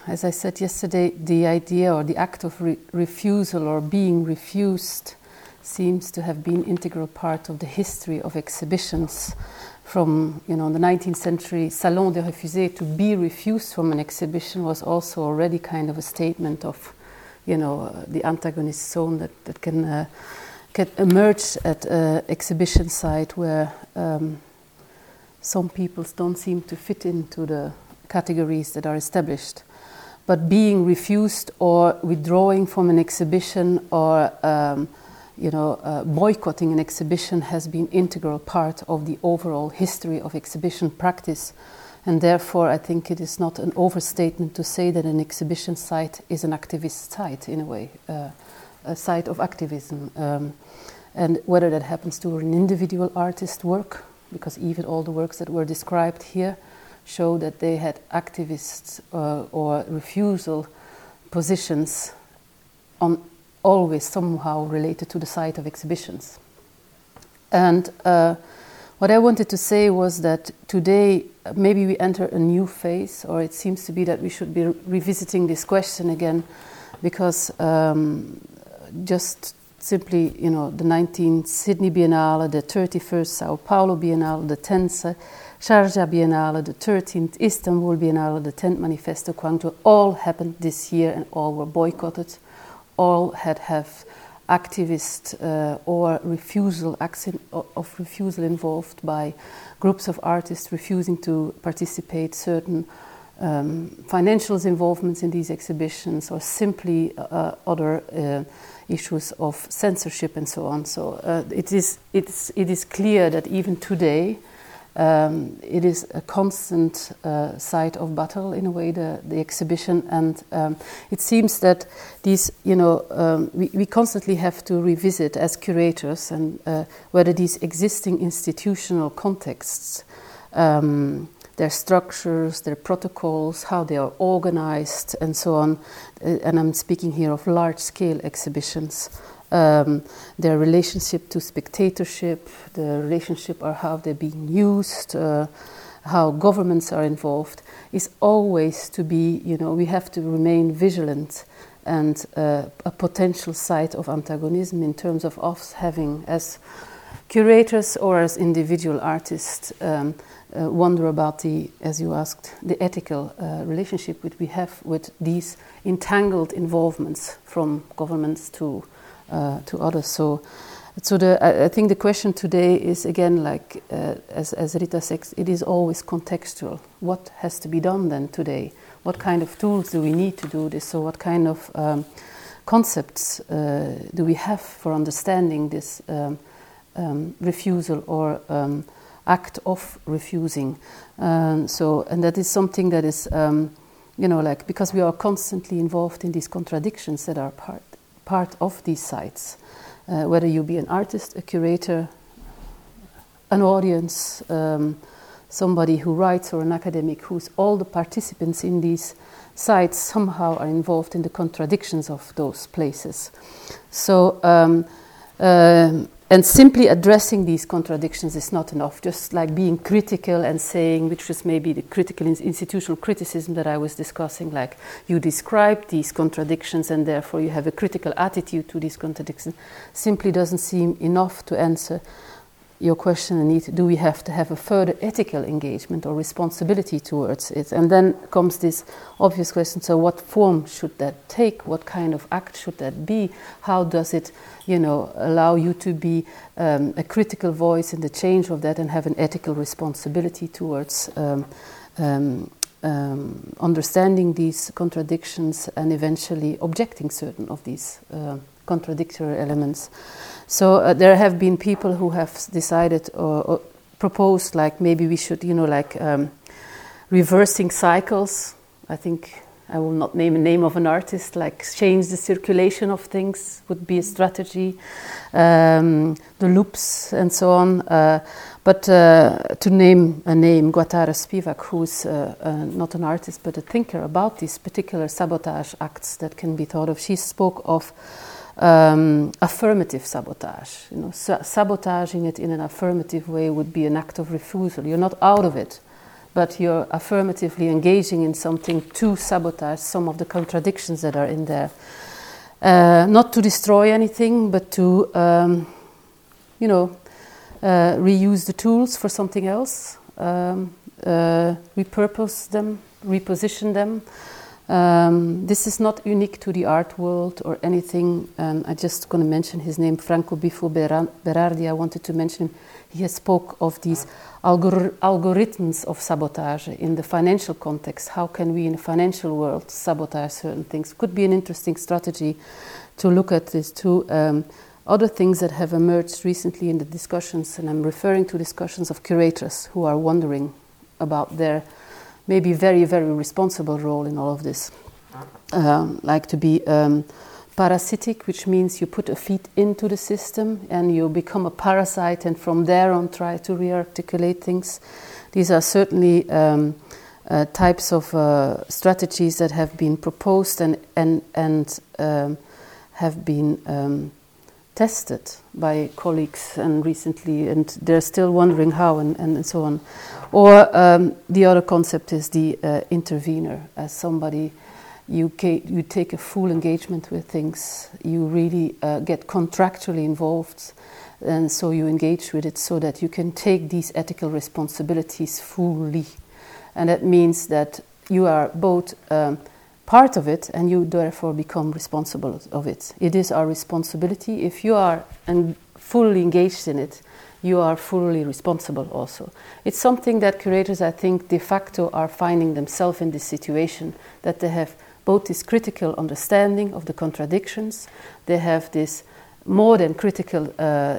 as I said yesterday, the idea or the act of refusal or being refused seems to have been integral part of the history of exhibitions. From the 19th century Salon des Refusés, to be refused from an exhibition was also already kind of a statement of, the antagonist zone that can emerge at an exhibition site where some people don't seem to fit into the categories that are established. But being refused or withdrawing from an exhibition or boycotting an exhibition has been integral part of the overall history of exhibition practice, and therefore I think it is not an overstatement to say that an exhibition site is an activist site in a way, a site of activism, and whether that happens to an individual artist work, because even all the works that were described here show that they had activists or refusal positions on always somehow related to the site of exhibitions. And what I wanted to say was that today maybe we enter a new phase, or it seems to be that we should be revisiting this question again, because just simply, the 19th Sydney Biennale, the 31st Sao Paulo Biennale, the 10th Sharjah Biennale, the 13th Istanbul Biennale, the 10th Manifesto Guangzhou, all happened this year and all were boycotted. All have activist or refusal involved by groups of artists refusing to participate, certain financial involvements in these exhibitions, or simply other issues of censorship and so on. So it is clear that even today it is a constant site of battle in a way, the exhibition, and it seems that these, we constantly have to revisit as curators and whether these existing institutional contexts, their structures, their protocols, how they are organized, and so on. And I'm speaking here of large-scale exhibitions. Their relationship to spectatorship, the relationship or how they're being used, how governments are involved, is always to be, we have to remain vigilant and a potential site of antagonism in terms of us having, as curators or as individual artists, wonder about the, as you asked, the ethical relationship which we have with these entangled involvements from governments to others. So I think the question today is again, like as Rita says, it is always contextual. What has to be done then today? What kind of tools do we need to do this? So what kind of concepts do we have for understanding this refusal or act of refusing? And that is something that is, because we are constantly involved in these contradictions that are part of these sites, whether you be an artist, a curator, an audience, somebody who writes, or an academic, who's all the participants in these sites somehow are involved in the contradictions of those places. So and simply addressing these contradictions is not enough, just like being critical and saying, which was maybe the critical institutional criticism that I was discussing, like you describe these contradictions and therefore you have a critical attitude to these contradictions, simply doesn't seem enough to answer your question, Anita. Do we have to have a further ethical engagement or responsibility towards it? And then comes this obvious question, so what form should that take? What kind of act should that be? How does it, allow you to be a critical voice in the change of that and have an ethical responsibility towards understanding these contradictions and eventually objecting certain of these contradictory elements? So there have been people who have decided or proposed, like maybe we should, reversing cycles. I think I will not name a name of an artist, like change the circulation of things would be a strategy, the loops and so on. But to name a name, Guattara Spivak, who's not an artist but a thinker about these particular sabotage acts that can be thought of, she spoke of affirmative sabotage. Sabotaging it in an affirmative way would be an act of refusal. You're not out of it, but you're affirmatively engaging in something to sabotage some of the contradictions that are in there. Not to destroy anything, but to, reuse the tools for something else, repurpose them, reposition them. This is not unique to the art world or anything. I'm just going to mention his name, Franco Bifo Berardi. I wanted to mention him. He has spoke of these algorithms of sabotage in the financial context. How can we in the financial world sabotage certain things? Could be an interesting strategy to look at this too. Other things that have emerged recently in the discussions, and I'm referring to discussions of curators who are wondering about their maybe very, very responsible role in all of this. Like to be parasitic, which means you put a feet into the system and you become a parasite, and from there on try to re-articulate things. These are certainly types of strategies that have been proposed and have been tested by colleagues and recently, and they're still wondering how and so on. Or the other concept is the intervener, as somebody you take a full engagement with things, you really get contractually involved, and so you engage with it so that you can take these ethical responsibilities fully. And that means that you are both part of it, and you therefore become responsible of it. It is our responsibility. If you are fully engaged in it, you are fully responsible also. It's something that curators, I think, de facto are finding themselves in this situation, that they have both this critical understanding of the contradictions, they have this more than critical,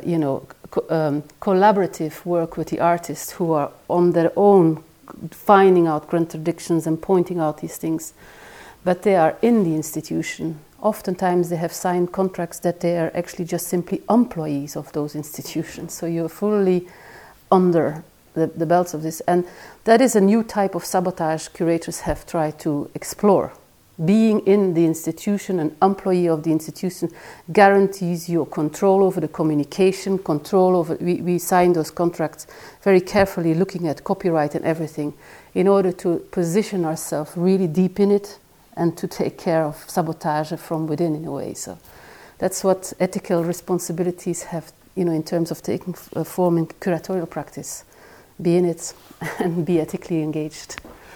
collaborative work with the artists who are on their own finding out contradictions and pointing out these things. But they are in the institution. Oftentimes they have signed contracts that they are actually just simply employees of those institutions. So you're fully under the belts of this. And that is a new type of sabotage curators have tried to explore. Being in the institution, an employee of the institution, guarantees you control over the communication, control over... We sign those contracts very carefully, looking at copyright and everything, in order to position ourselves really deep in it, and to take care of sabotage from within in a way. So that's what ethical responsibilities have, in terms of taking form in curatorial practice. Be in it and be ethically engaged.